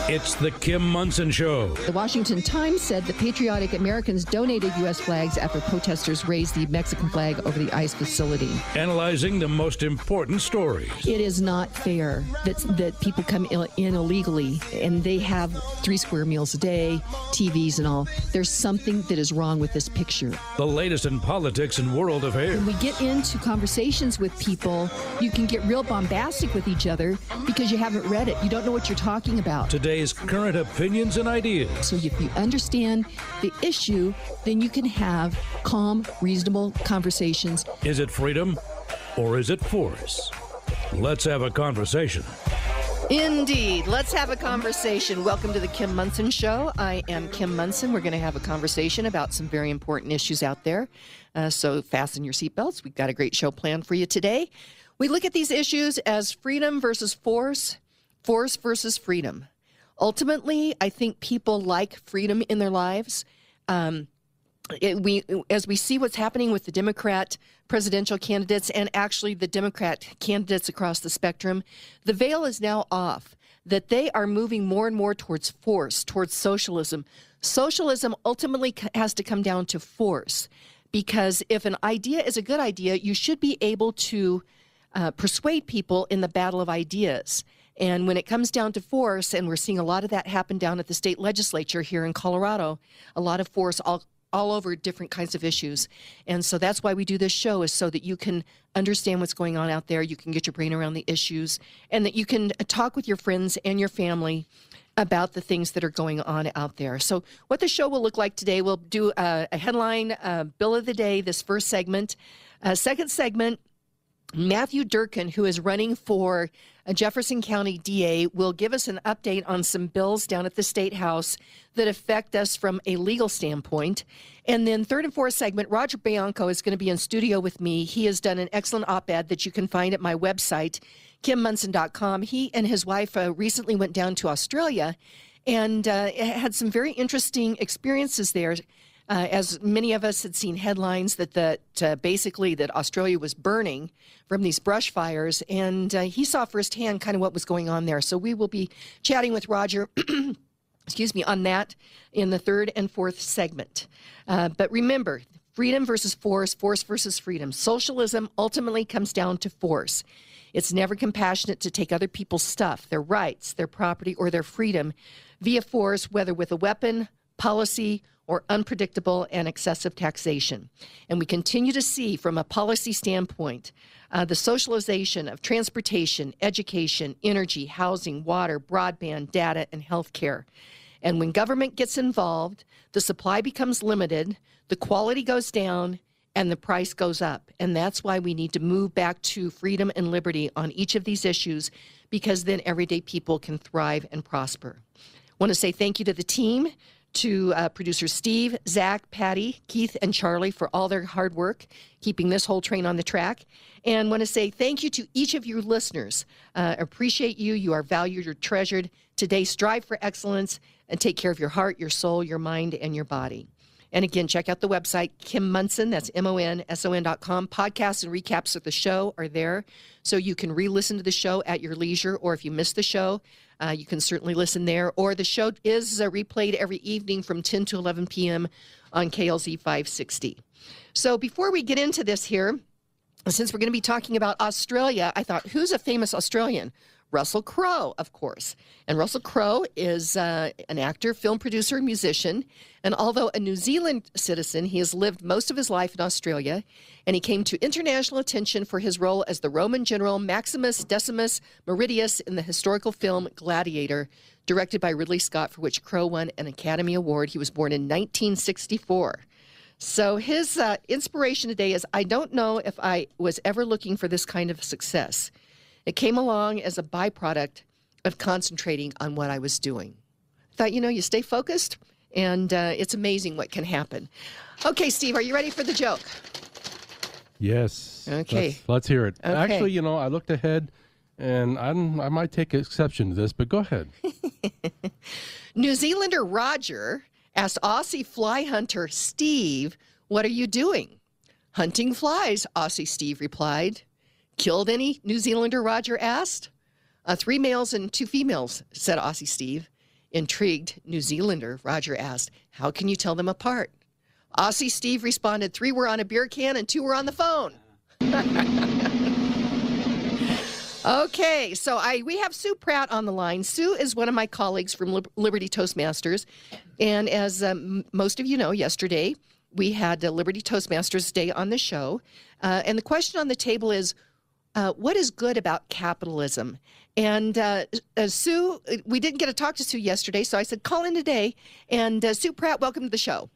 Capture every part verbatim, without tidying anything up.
It's the Kim Monson Show. The Washington Times said that patriotic Americans donated U S flags after protesters raised the Mexican flag over the ICE facility. Analyzing the most important stories. It is not fair that that people come in, in illegally and they have three square meals a day, T Vs and all. There's something that is wrong with this picture. The latest in politics and world affairs. When we get into conversations with people, you can get real bombastic with each other because you haven't read it. You don't know what you're talking about. Today's current opinions and ideas. So if you understand the issue, then you can have calm, reasonable conversations. Is it freedom or is it force? Let's have a conversation. Indeed. Let's have a conversation. Welcome to the Kim Monson Show. I am Kim Monson. We're going to have a conversation about some very important issues out there. Uh, so fasten your seatbelts. We've got a great show planned for you today. We look at these issues as freedom versus force, force versus freedom. Ultimately, I think people like freedom in their lives. Um, it, we, as we see what's happening with the Democrat presidential candidates and actually the Democrat candidates across the spectrum, the veil is now off, that they are moving more and more towards force, towards socialism. Socialism ultimately has to come down to force, because if an idea is a good idea, you should be able to uh, persuade people in the battle of ideas. And when it comes down to force, and we're seeing a lot of that happen down at the state legislature here in Colorado, a lot of force all, all over different kinds of issues. And so that's why we do this show, is so that you can understand what's going on out there, you can get your brain around the issues, and that you can talk with your friends and your family about the things that are going on out there. So what the show will look like today, we'll do a, a headline, uh, bill of the day, this first segment. Uh, second segment, Matthew Durkin, who is running for a Jefferson County D A, will give us an update on some bills down at the State House that affect us from a legal standpoint. And then third and fourth segment, Roger Bianco is going to be in studio with me. He has done an excellent op-ed that you can find at my website, kim monson dot com. He and his wife uh, recently went down to Australia and uh, had some very interesting experiences there. Uh, as many of us had seen headlines that that uh, basically that Australia was burning from these brush fires, and uh, he saw firsthand kind of what was going on there. So we will be chatting with Roger, excuse me, on that in the third and fourth segment. Uh, but remember, freedom versus force, force versus freedom. Socialism ultimately comes down to force. It's never compassionate to take other people's stuff, their rights, their property, or their freedom via force, whether with a weapon, policy, or unpredictable and excessive taxation. And we continue to see, from a policy standpoint, uh, the socialization of transportation, education, energy, housing, water, broadband, data, and health care. And when government gets involved, the supply becomes limited, the quality goes down, and the price goes up. And that's why we need to move back to freedom and liberty on each of these issues, because then everyday people can thrive and prosper. I want to say thank you to the team, to uh, producers Steve, Zach, Patty, Keith, and Charlie for all their hard work keeping this whole train on the track. And want to say thank you to each of you listeners. Uh, appreciate you. You are valued. You're treasured. Today, strive for excellence and take care of your heart, your soul, your mind, and your body. And again, check out the website, Kim Monson, that's M O N S O N dot com. Podcasts and recaps of the show are there, so you can re-listen to the show at your leisure, or if you missed the show, uh, you can certainly listen there. Or the show is uh, replayed every evening from ten to eleven p.m. on K L Z five sixty. So before we get into this here, since we're going to be talking about Australia, I thought, who's a famous Australian? Russell Crowe, of course. And Russell Crowe is uh, an actor, film producer, musician. And although a New Zealand citizen, he has lived most of his life in Australia. And he came to international attention for his role as the Roman general Maximus Decimus Meridius in the historical film Gladiator, directed by Ridley Scott, for which Crowe won an Academy Award. He was born in nineteen sixty-four. So his uh, inspiration today is, I don't know if I was ever looking for this kind of success. It came along as a byproduct of concentrating on what I was doing. I thought, you know, you stay focused, and uh, it's amazing what can happen. Okay, Steve, are you ready for the joke? Yes. Okay. Let's, let's hear it. Okay. Actually, you know, I looked ahead, and I'm, I might take exception to this, but go ahead. New Zealander Roger asked Aussie fly hunter Steve, "What are you doing?" "Hunting flies," Aussie Steve replied. "Killed any?" New Zealander Roger asked. Uh, three males and two females," said Aussie Steve. Intrigued New Zealander Roger asked, how can you tell them apart? Aussie Steve responded, three were on a beer can and two were on the phone. Okay, so I we have Sue Pratt on the line. Sue is one of my colleagues from Lib- Liberty Toastmasters. And as um, most of you know, yesterday we had uh, Liberty Toastmasters Day on the show. Uh, and the question on the table is, uh, what is good about capitalism? And uh, uh, Sue, we didn't get to talk to Sue yesterday, so I said, call in today. And uh, Sue Pratt, welcome to the show.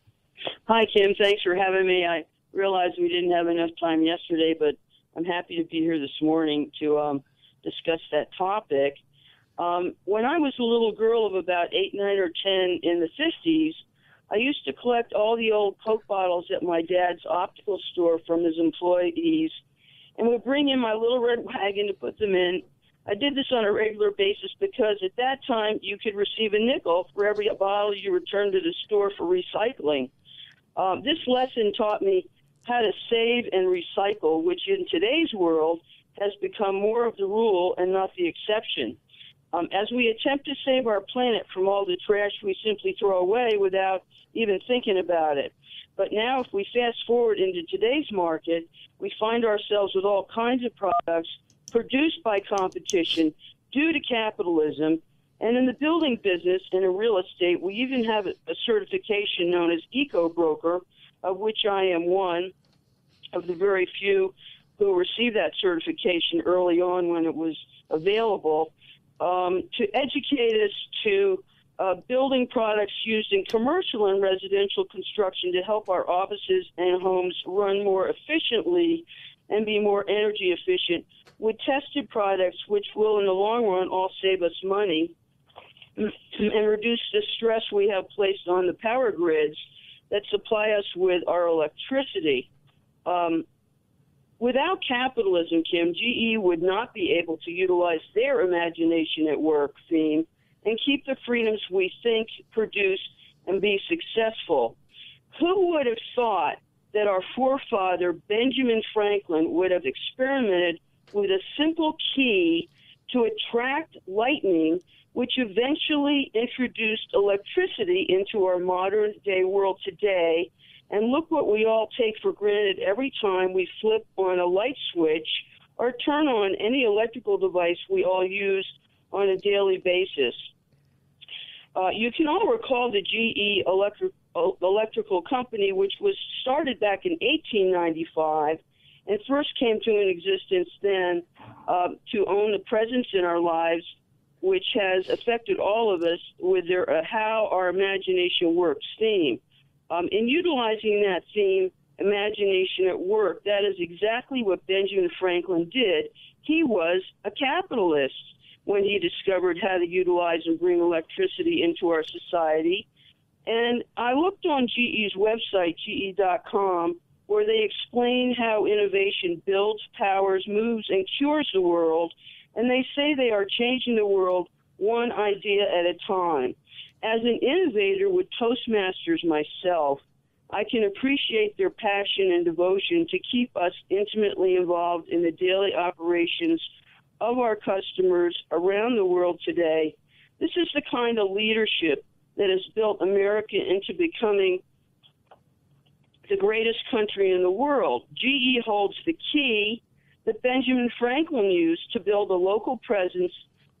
Hi, Kim. Thanks for having me. I realized we didn't have enough time yesterday, but I'm happy to be here this morning to um, discuss that topic. Um, when I was a little girl of about eight, nine, or ten in the fifties, I used to collect all the old Coke bottles at my dad's optical store from his employees and would bring in my little red wagon to put them in. I did this on a regular basis because at that time you could receive a nickel for every bottle you returned to the store for recycling. Um, this lesson taught me how to save and recycle, which in today's world has become more of the rule and not the exception. Um, as we attempt to save our planet from all the trash we simply throw away without even thinking about it. But now if we fast forward into today's market, we find ourselves with all kinds of products produced by competition due to capitalism. And in the building business and in real estate, we even have a certification known as Eco-Broker, of which I am one of the very few who received that certification early on when it was available, um, to educate us to uh, building products used in commercial and residential construction to help our offices and homes run more efficiently and be more energy efficient with tested products which will in the long run all save us money and reduce the stress we have placed on the power grids that supply us with our electricity. Um, without capitalism, Kim, G E would not be able to utilize their imagination at work theme and keep the freedoms we think, produce, and be successful. Who would have thought that our forefather, Benjamin Franklin, would have experimented with a simple key to attract lightning, which eventually introduced electricity into our modern day world today. And look what we all take for granted every time we flip on a light switch or turn on any electrical device we all use on a daily basis. Uh, you can all recall the G E electric, uh, electrical company, which was started back in eighteen ninety-five and first came to an existence then uh, to own the presence in our lives, which has affected all of us with their uh, How Our Imagination Works theme. Um, in utilizing that theme, imagination at work, that is exactly what Benjamin Franklin did. He was a capitalist when he discovered how to utilize and bring electricity into our society. And I looked on G E's website, G E dot com, where they explain how innovation builds, powers, moves, and cures the world. And they say they are changing the world one idea at a time. As an innovator with Toastmasters myself, I can appreciate their passion and devotion to keep us intimately involved in the daily operations of our customers around the world today. This is the kind of leadership that has built America into becoming the greatest country in the world. G E holds the key that Benjamin Franklin used to build a local presence,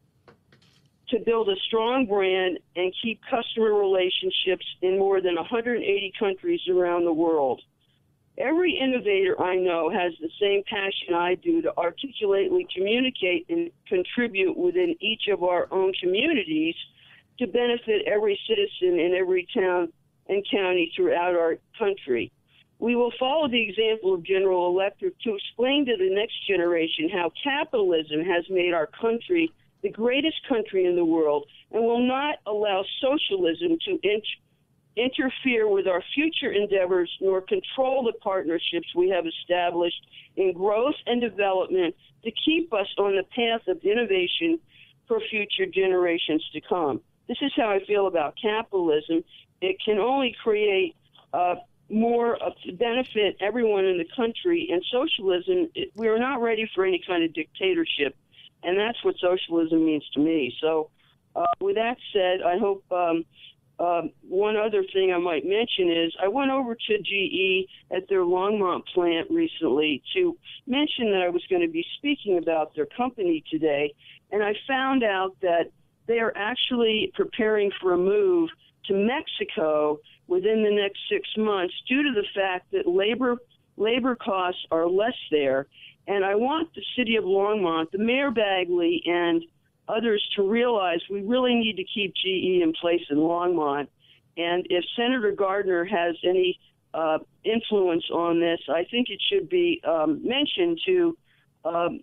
to build a strong brand, and keep customer relationships in more than one hundred eighty countries around the world. Every innovator I know has the same passion I do to articulately communicate and contribute within each of our own communities to benefit every citizen in every town and county throughout our country. We will follow the example of General Electric to explain to the next generation how capitalism has made our country the greatest country in the world and will not allow socialism to inter- interfere with our future endeavors nor control the partnerships we have established in growth and development to keep us on the path of innovation for future generations to come. This is how I feel about capitalism. It can only create uh, more uh, to benefit everyone in the country, and socialism, it, we are not ready for any kind of dictatorship. And that's what socialism means to me. So uh, with that said, I hope um, um, one other thing I might mention is I went over to G E at their Longmont plant recently to mention that I was going to be speaking about their company today, and I found out that they are actually preparing for a move to Mexico within the next six months due to the fact that labor labor costs are less there. And I want the city of Longmont, the Mayor Bagley, and others to realize we really need to keep G E in place in Longmont. And if Senator Gardner has any uh, influence on this, I think it should be um, mentioned to um,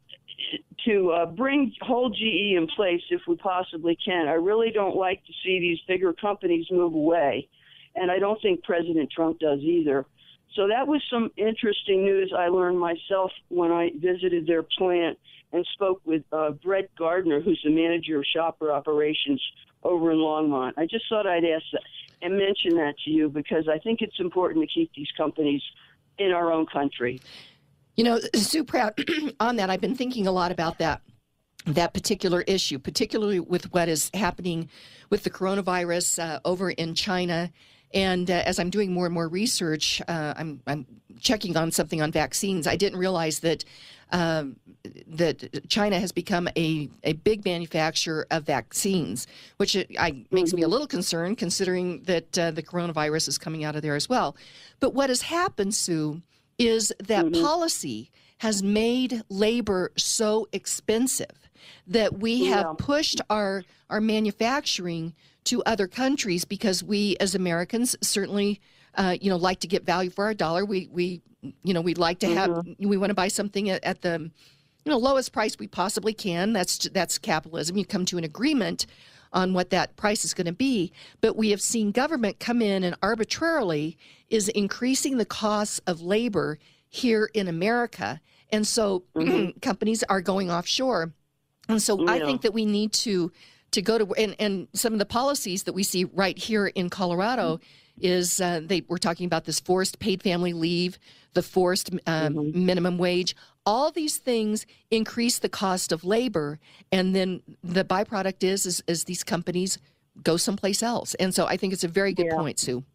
to uh, bring hold G E in place if we possibly can. I really don't like to see these bigger companies move away, and I don't think President Trump does either. So that was some interesting news I learned myself when I visited their plant and spoke with uh, Brett Gardner, who's the manager of shopper operations over in Longmont. I just thought I'd ask that and mention that to you because I think it's important to keep these companies in our own country. You know, Sue Pratt, on that, I've been thinking a lot about that, that particular issue, particularly with what is happening with the coronavirus uh, over in China. And uh, as I'm doing more and more research, uh, I'm, I'm checking on something on vaccines. I didn't realize that um, that China has become a, a big manufacturer of vaccines, which I, makes me a little concerned considering that uh, the coronavirus is coming out of there as well. But what has happened, Sue, is that mm-hmm. policy has made labor so expensive that we yeah. have pushed our our manufacturing to other countries because we as Americans certainly uh, you know like to get value for our dollar. We we you know we'd like to have mm-hmm. we want to buy something at, at the you know lowest price we possibly can. That's that's capitalism. You come to an agreement on what that price is going to be. But we have seen government come in and arbitrarily is increasing the costs of labor here in America. And so mm-hmm. companies are going offshore. And so yeah. I think that we need to to go to, and, and some of the policies that we see right here in Colorado is uh, they we're talking about this forced paid family leave, the forced um, mm-hmm. minimum wage. All these things increase the cost of labor, and then the byproduct is is, is these companies go someplace else. And so I think it's a very good yeah. point, Sue.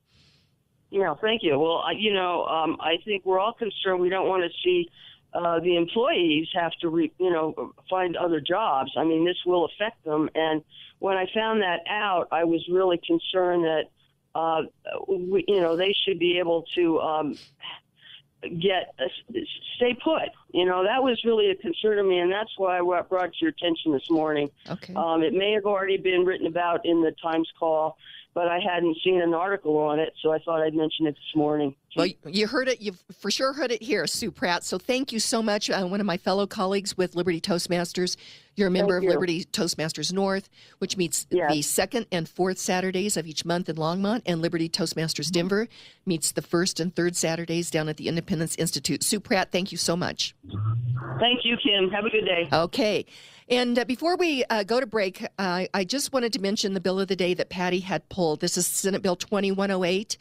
Yeah, thank you. Well, I- you know, um, I think we're all concerned. We don't want to see uh, the employees have to, re- you know, find other jobs. I mean, this will affect them. And when I found that out, I was really concerned that, uh, we, you know, they should be able to um, get a, stay put. You know, that was really a concern to me, and that's why I brought to your attention this morning. Okay. Um, it may have already been written about in the Times Call, but I hadn't seen an article on it, so I thought I'd mention it this morning. Well, you heard it. You've for sure heard it here, Sue Pratt. So thank you so much. Uh, one of my fellow colleagues with Liberty Toastmasters. You're a member Thank of you. Liberty Toastmasters North, which meets Yes. the second and fourth Saturdays of each month in Longmont, and Liberty Toastmasters Denver meets the first and third Saturdays down at the Independence Institute. Sue Pratt, thank you so much. Thank you, Kim. Have a good day. Okay. And uh, before we uh, go to break, uh, I just wanted to mention the bill of the day that Patty had pulled. This is Senate Bill twenty-one oh eight.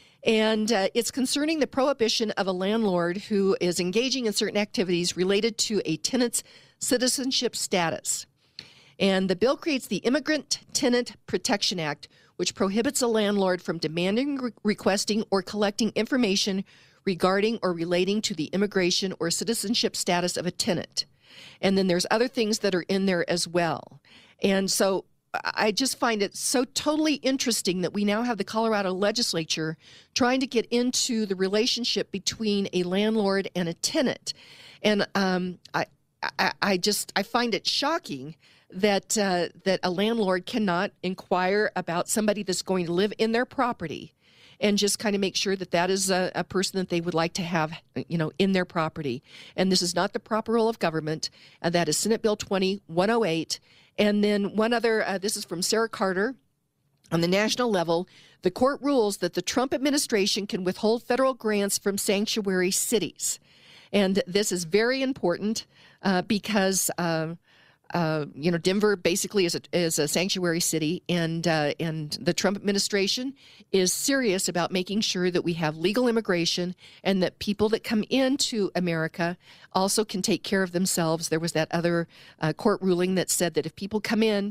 And uh, it's concerning the prohibition of a landlord who is engaging in certain activities related to a tenant's citizenship status. And the bill creates the Immigrant Tenant Protection Act, which prohibits a landlord from demanding, re- requesting, or collecting information regarding or relating to the immigration or citizenship status of a tenant. And then there's other things that are in there as well. And so I just find it so totally interesting that we now have the Colorado legislature trying to get into the relationship between a landlord and a tenant. And um, I, I, I just I find it shocking that uh, that a landlord cannot inquire about somebody that's going to live in their property and just kind of make sure that that is a, a person that they would like to have, you know, in their property. And this is not the proper role of government. And that is Senate Bill twenty-one oh eight. And then one other, uh, this is from Sarah Carter. On the national level, the court rules that the Trump administration can withhold federal grants from sanctuary cities. And this is very important uh, because uh, Uh, you know, Denver basically is a, is a sanctuary city, and uh, and the Trump administration is serious about making sure that we have legal immigration and that people that come into America also can take care of themselves. There was that other uh, court ruling that said that if people come in,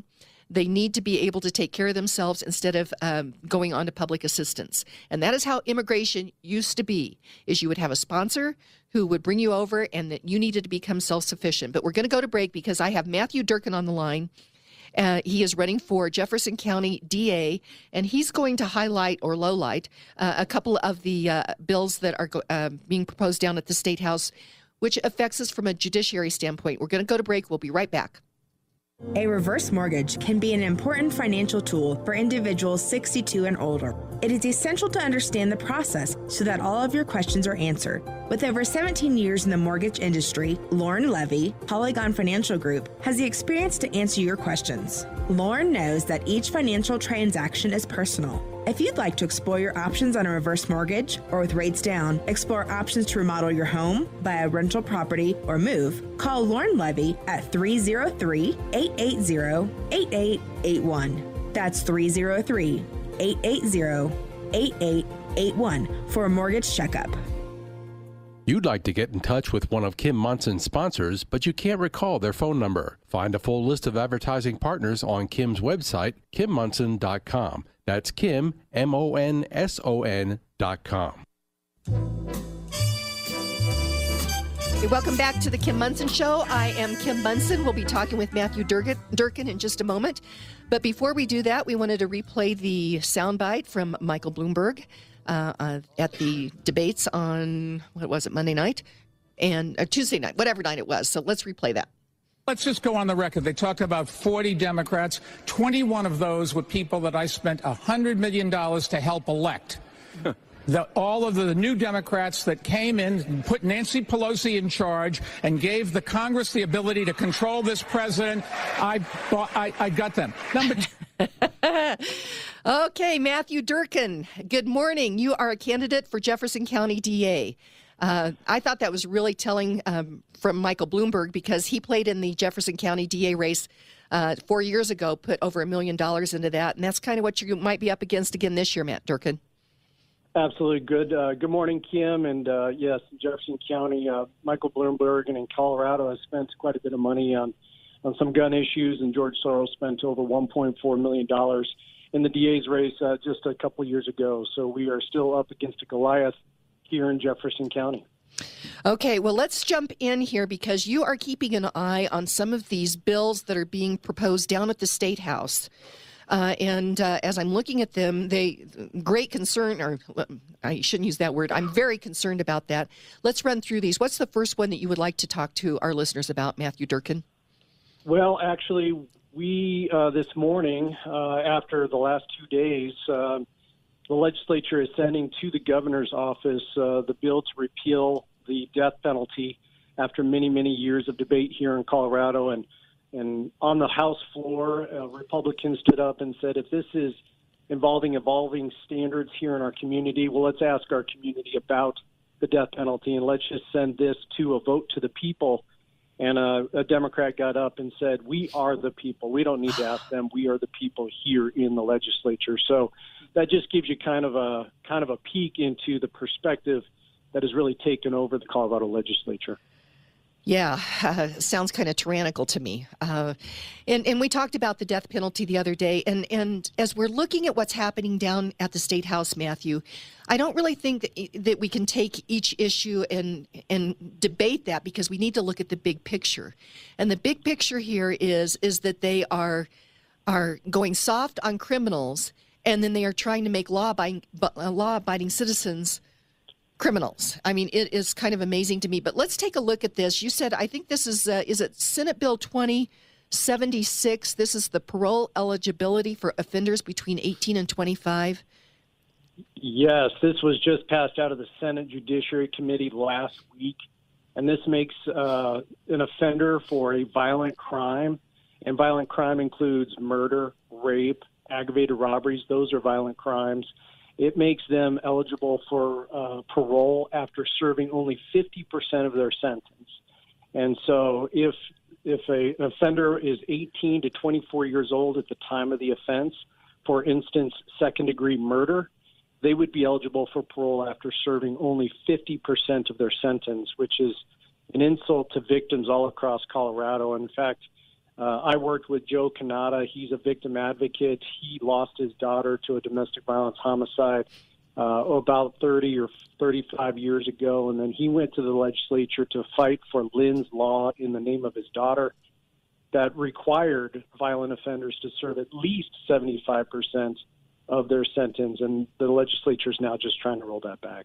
They need to be able to take care of themselves instead of um, going on to public assistance. And that is how immigration used to be, is you would have a sponsor who would bring you over and that you needed to become self-sufficient. But we're going to go to break because I have Matthew Durkin on the line. Uh, he is running for Jefferson County D A, and he's going to highlight or lowlight uh, a couple of the uh, bills that are go- uh, being proposed down at the State House, which affects us from a judiciary standpoint. We're going to go to break. We'll be right back. A reverse mortgage can be an important financial tool for individuals sixty-two and older. It is essential to understand the process so that all of your questions are answered. With over seventeen years in the mortgage industry, Lauren Levy, Polygon Financial Group, has the experience to answer your questions. Lauren knows that each financial transaction is personal. If you'd like to explore your options on a reverse mortgage or with rates down, explore options to remodel your home, buy a rental property, or move, call Lauren Levy at three oh three, eight eight zero, eight eight eight one. That's three oh three, eight eight zero, eight eight eight one for a mortgage checkup. You'd like to get in touch with one of Kim Munson's sponsors, but you can't recall their phone number. Find a full list of advertising partners on Kim's website, kim munson dot com. That's Kim, M O N S O N dot com. Hey, welcome back to the Kim Munson Show. I am Kim Munson. We'll be talking with Matthew Durkin, Durkin in just a moment. But before we do that, we wanted to replay the soundbite from Michael Bloomberg uh, uh, at the debates on, what was it, Monday night? And uh, Tuesday night, whatever night it was. So let's replay that. Let's just go on the record. They talked about forty Democrats. twenty-one of those were people that I spent one hundred million dollars to help elect. The, all of the new Democrats that came in and put Nancy Pelosi in charge and gave the Congress the ability to control this president, I, I, I got them. Number two. Okay, Matthew Durkin, good morning. You are a candidate for Jefferson County D A. Uh, I thought that was really telling um, from Michael Bloomberg because he played in the Jefferson County D A race uh, four years ago, put over a million dollars into that, and that's kind of what you might be up against again this year, Matt Durkin. Absolutely. Good uh, Good morning, Kim. And uh, yes, Jefferson County, uh, Michael Bloomberg, and in Colorado has spent quite a bit of money on, on some gun issues, and George Soros spent over one point four million dollars in the D A's race uh, just a couple years ago. So we are still up against a Goliath here in Jefferson County. Okay, well, let's jump in here because you are keeping an eye on some of these bills that are being proposed down at the State House. Uh, and uh, as I'm looking at them, they great concern, or I shouldn't use that word. I'm very concerned about that. Let's run through these. What's the first one that you would like to talk to our listeners about, Matthew Durkin? Well, actually, we uh, this morning, uh, after the last two days, uh, the legislature is sending to the governor's office uh, the bill to repeal the death penalty after many, many years of debate here in Colorado. And, and on the House floor, uh, Republicans stood up and said, if this is involving evolving standards here in our community, well, let's ask our community about the death penalty and let's just send this to a vote to the people. And uh, a Democrat got up and said, we are the people. We don't need to ask them. We are the people here in the legislature. So that just gives you kind of a kind of a peek into the perspective that has really taken over the Colorado legislature. Yeah, uh, sounds kind of tyrannical to me. Uh, and, and we talked about the death penalty the other day. And, and as we're looking at what's happening down at the State House, Matthew, I don't really think that, that we can take each issue and, and debate that because we need to look at the big picture. And the big picture here is, is that they are, are going soft on criminals, and then they are trying to make law-abiding, law-abiding citizens criminals. I mean, it is kind of amazing to me. But let's take a look at this. You said, I think this is, uh, is it Senate Bill twenty seventy-six? This is the parole eligibility for offenders between eighteen and twenty-five. Yes, this was just passed out of the Senate Judiciary Committee last week. And this makes uh, an offender for a violent crime. And violent crime includes murder, rape, aggravated robberies. Those are violent crimes. It makes them eligible for uh, parole after serving only fifty percent of their sentence. And so if if a, an offender is eighteen to twenty-four years old at the time of the offense, for instance, second-degree murder, they would be eligible for parole after serving only fifty percent of their sentence, which is an insult to victims all across Colorado. In fact, Uh, I worked with Joe Canada. He's a victim advocate. He lost his daughter to a domestic violence homicide uh, about thirty or thirty-five years ago, and then he went to the legislature to fight for Lynn's Law in the name of his daughter that required violent offenders to serve at least seventy-five percent of their sentence, and the legislature is now just trying to roll that back.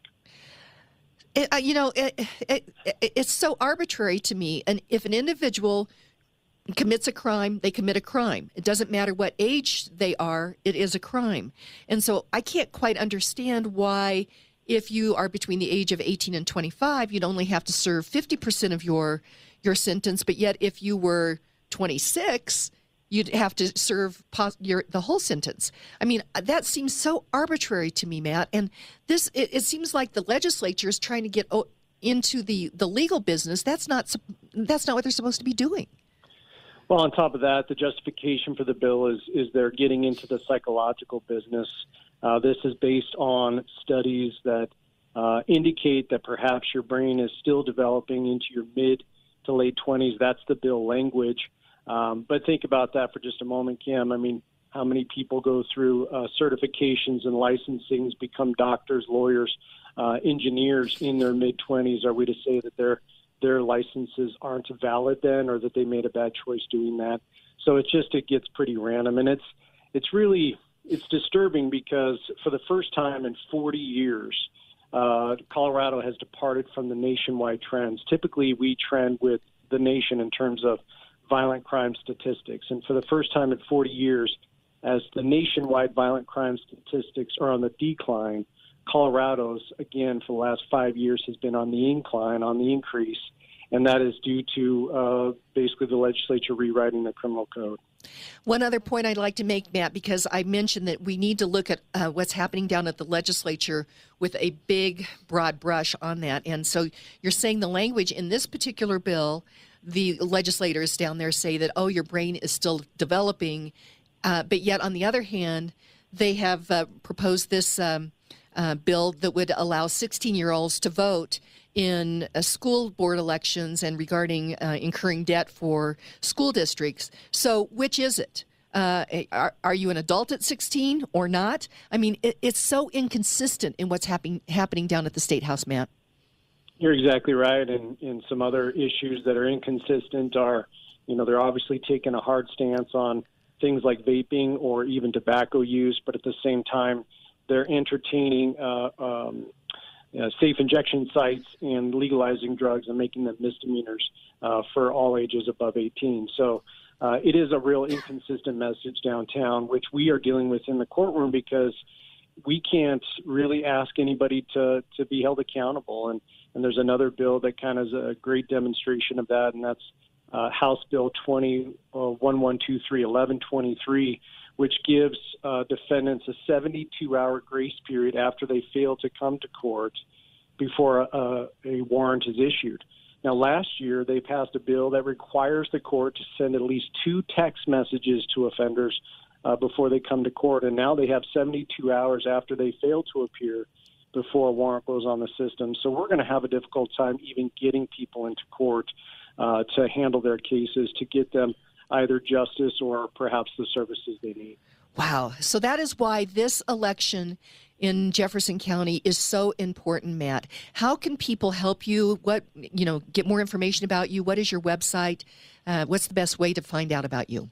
It, uh, you know, it, it, it, it's so arbitrary to me. And if an individual commits a crime, they commit a crime. It doesn't matter what age they are, it is a crime. And so I can't quite understand why, if you are between the age of eighteen and twenty-five, you'd only have to serve fifty percent of your your sentence, but yet if you were twenty-six, you'd have to serve pos- your, the whole sentence. I mean, that seems so arbitrary to me, Matt. And this, it, it seems like the legislature is trying to get o- into the, the legal business. That's not that's not what they're supposed to be doing. Well, on top of that, the justification for the bill is is they're getting into the psychological business. Uh, this is based on studies that uh, indicate that perhaps your brain is still developing into your mid to late twenties. That's the bill language. Um, but think about that for just a moment, Kim. I mean, how many people go through uh, certifications and licensings, become doctors, lawyers, uh, engineers in their mid-twenties? Are we to say that their their licenses aren't valid then, or that they made a bad choice doing that? So it's just, it gets pretty random. And it's it's really, it's disturbing because for the first time in forty years, uh, Colorado has departed from the nationwide trends. Typically, we trend with the nation in terms of violent crime statistics. And for the first time in forty years, as the nationwide violent crime statistics are on the decline, Colorado's, again, for the last five years has been on the incline, on the increase, and that is due to uh, basically the legislature rewriting the criminal code. One other point I'd like to make, Matt, because I mentioned that we need to look at uh, what's happening down at the legislature with a big, broad brush on that. And so you're saying the language in this particular bill, the legislators down there say that, oh, your brain is still developing, uh, but yet on the other hand, they have uh, proposed this um, uh, bill that would allow sixteen-year-olds to vote in uh, school board elections and regarding uh, incurring debt for school districts. So which is it? Uh, are, are you an adult at sixteen or not? I mean, it, it's so inconsistent in what's happening happening down at the State House, Matt. You're exactly right. And, and some other issues that are inconsistent are, you know, they're obviously taking a hard stance on things like vaping or even tobacco use, but at the same time, they're entertaining uh, um, Uh, safe injection sites and legalizing drugs and making them misdemeanors uh, for all ages above eighteen. So uh, it is a real inconsistent message downtown, which we are dealing with in the courtroom because we can't really ask anybody to, to be held accountable. And, and there's another bill that kind of is a great demonstration of that, and that's uh, House Bill twenty one one two three eleven twenty-three, which gives uh, defendants a seventy-two hour grace period after they fail to come to court before a, a warrant is issued. Now, last year, they passed a bill that requires the court to send at least two text messages to offenders uh, before they come to court, and now they have seventy-two hours after they fail to appear before a warrant goes on the system. So we're going to have a difficult time even getting people into court uh, to handle their cases, to get them either justice or perhaps the services they need. Wow. So that is why this election in Jefferson County is so important, Matt. How can people help you? What, you know, get more information about you? What is your website? Uh, what's the best way to find out about you?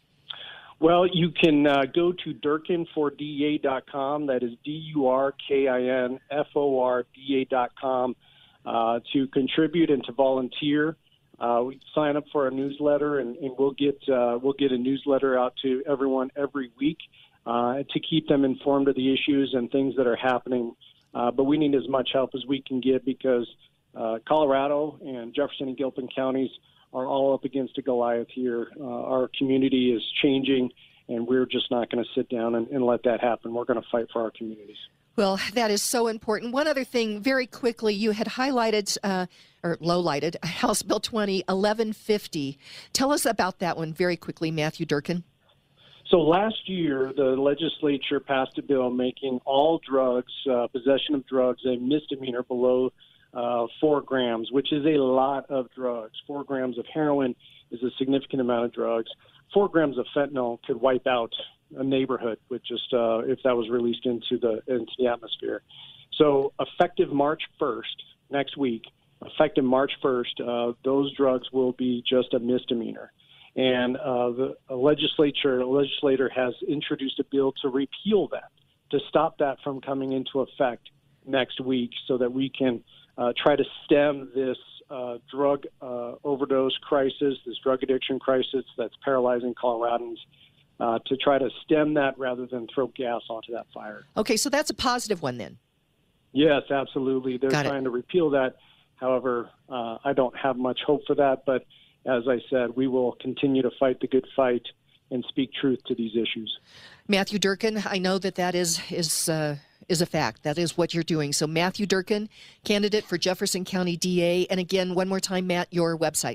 Well, you can uh, go to durkin for D A dot com. That is D U R K I N F O R D A dot com uh, to contribute and to volunteer. Uh, we sign up for a newsletter, and, and we'll get uh, we'll get a newsletter out to everyone every week uh, to keep them informed of the issues and things that are happening. Uh, but we need as much help as we can get because uh, Colorado and Jefferson and Gilpin counties are all up against a Goliath here. Uh, our community is changing, and we're just not going to sit down and, and let that happen. We're going to fight for our communities. Well, that is so important. One other thing, very quickly, you had highlighted uh, or lowlighted House Bill twenty eleven fifty. Tell us about that one very quickly, Matthew Durkin. So last year, the legislature passed a bill making all drugs, uh, possession of drugs, a misdemeanor below uh, four grams, which is a lot of drugs. Four grams of heroin is a significant amount of drugs. Four grams of fentanyl could wipe out a neighborhood with just uh, if that was released into the into the atmosphere. So effective March first, next week, effective March first, uh, those drugs will be just a misdemeanor. And uh, the legislature, the legislator has introduced a bill to repeal that, to stop that from coming into effect next week, so that we can uh, try to stem this uh, drug uh, overdose crisis, this drug addiction crisis that's paralyzing Coloradans, uh, to try to stem that rather than throw gas onto that fire. Okay, so that's a positive one then. Yes, absolutely. They're Got it. trying to repeal that. However, uh, I don't have much hope for that, but as I said, we will continue to fight the good fight and speak truth to these issues. Matthew Durkin, I know that that is is uh, is a fact. That is what you're doing. So Matthew Durkin, candidate for Jefferson County D A. And again, one more time, Matt, your website.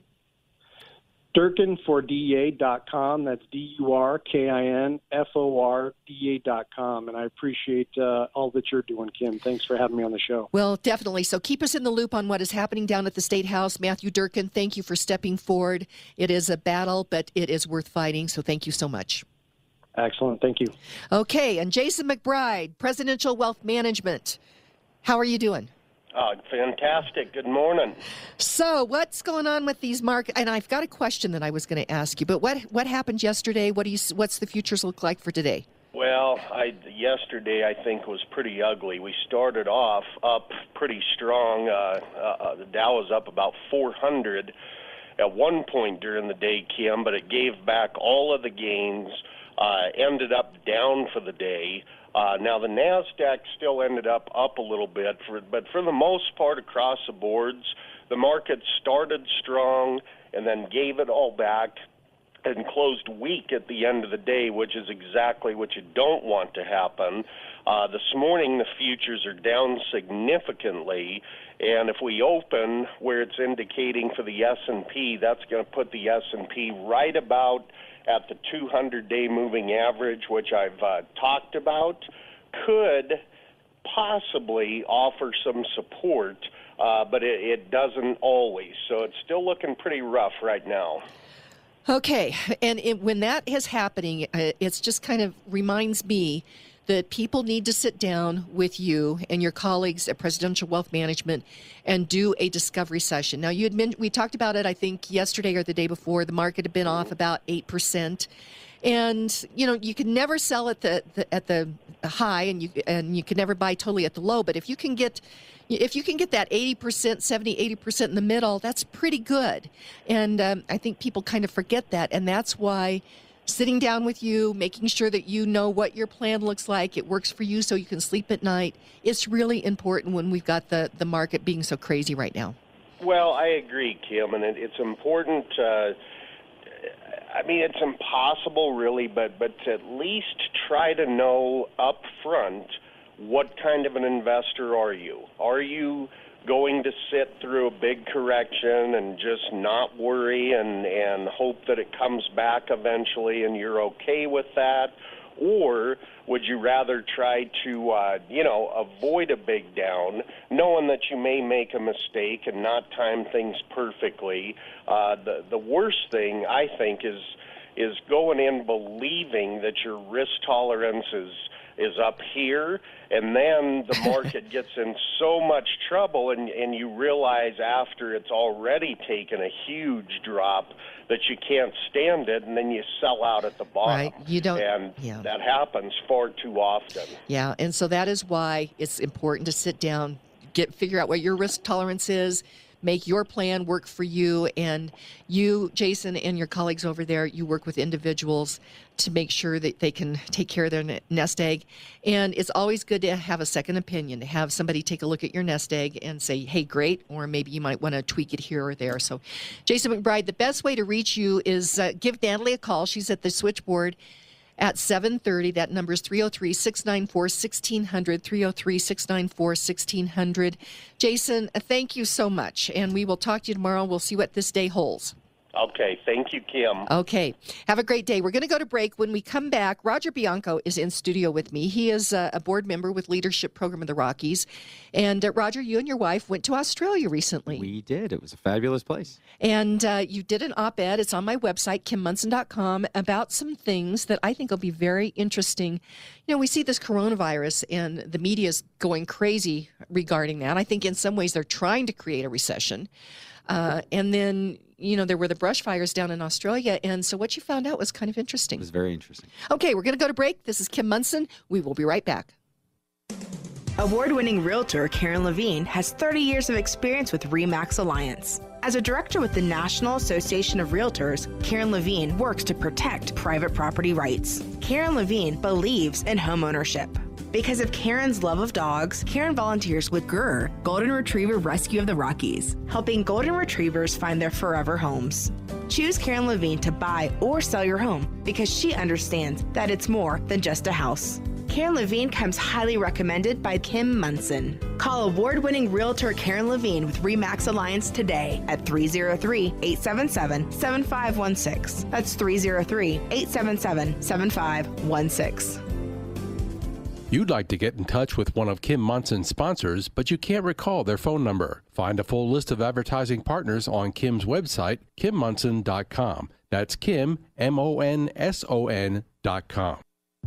Durkin for D E A dot com. That's D U R K I N F O R D A dot com. And I appreciate uh, all that you're doing, Kim. Thanks for having me on the show. Well, definitely. So keep us in the loop on what is happening down at the State House. Matthew Durkin, thank you for stepping forward. It is a battle, but it is worth fighting. So thank you so much. Excellent. Thank you. Okay. And Jason McBride, Presidential Wealth Management. How are you doing? Oh, fantastic. Good morning. So what's going on with these markets? And I've got a question that I was going to ask you, but what what happened yesterday? What do you, what's the futures look like for today? Well, I, yesterday I think was pretty ugly. We started off up pretty strong. Uh, uh, the Dow was up about four hundred at one point during the day, Kim, but it gave back all of the gains, uh, ended up down for the day. Uh, now, the NASDAQ still ended up up a little bit, for, but for the most part across the boards, the market started strong and then gave it all back and closed weak at the end of the day, which is exactly what you don't want to happen. Uh, this morning, the futures are down significantly, and if we open where it's indicating for the S and P, that's going to put the S and P right about at the two hundred day moving average, which I've uh, talked about, could possibly offer some support, uh, but it, it doesn't always. So it's still looking pretty rough right now. Okay, and it, when that is happening, uh, it's just kind of reminds me that people need to sit down with you and your colleagues at Presidential Wealth Management and do a discovery session. Now, you had men- we talked about it, I think, yesterday or the day before. The market had been off about eight percent. And, you know, you can never sell at the, the at the high, and you and you can never buy totally at the low. But if you can get if you can get that eighty percent, seventy, eighty percent in the middle, that's pretty good. And um, I think people kind of forget that. And that's why sitting down with you, making sure that you know what your plan looks like, it works for you so you can sleep at night, it's really important when we've got the, the market being so crazy right now. Well, I agree, Kim, and it, it's important. Uh, I mean, it's impossible, really, but, but to at least try to know up front what kind of an investor are you? Are you going to sit through a big correction and just not worry and, and hope that it comes back eventually and you're okay with that? Or would you rather try to, uh, you know, avoid a big down, knowing that you may make a mistake and not time things perfectly? Uh, the, the worst thing, I think, is is going in believing that your risk tolerance is is up here, and then the market gets in so much trouble, and, and you realize after it's already taken a huge drop that you can't stand it, and then you sell out at the bottom. Right. You don't, and yeah. that happens far too often. Yeah, and so that is why it's important to sit down, get figure out what your risk tolerance is, make your plan work for you, and you, Jason, and your colleagues over there, you work with individuals to make sure that they can take care of their nest egg. And it's always good to have a second opinion, to have somebody take a look at your nest egg and say, hey, great, or maybe you might want to tweak it here or there. So, Jason McBride, the best way to reach you is uh, give Natalie a call. She's at the switchboard at seven thirty. That number is three oh three, six nine four, one six zero zero, three oh three, six nine four, one six zero zero. Jason, thank you so much, and we will talk to you tomorrow. We'll see what this day holds. Okay, thank you, Kim. Okay. Have a great day. We're going to go to break. When we come back, Roger Bianco is in studio with me. He is uh, a board member with Leadership Program of the Rockies. And uh, Roger, you and your wife went to Australia recently. We did. It was a fabulous place. And uh, you did an op-ed. It's on my website, kim munson dot com, about some things that I think will be very interesting. You know, we see this coronavirus and the media is going crazy regarding that. I think in some ways they're trying to create a recession. Uh, and then, you know, there were the brush fires down in Australia. And so what you found out was kind of interesting. It was very interesting. Okay, we're going to go to break. This is Kim Munson. We will be right back. Award-winning realtor Karen Levine has thirty years of experience with RE/MAX Alliance. As a director with the National Association of Realtors, Karen Levine works to protect private property rights. Karen Levine believes in homeownership. Because of Karen's love of dogs, Karen volunteers with G R R, Golden Retriever Rescue of the Rockies, helping golden retrievers find their forever homes. Choose Karen Levine to buy or sell your home because she understands that it's more than just a house. Karen Levine comes highly recommended by Kim Munson. Call award-winning realtor Karen Levine with RE/MAX Alliance today at three oh three, eight seven seven, seven five one six. That's three oh three, eight seven seven, seven five one six. You'd like to get in touch with one of Kim Munson's sponsors, but you can't recall their phone number. Find a full list of advertising partners on Kim's website, kim munson dot com. That's Kim, M O N S O N dot com.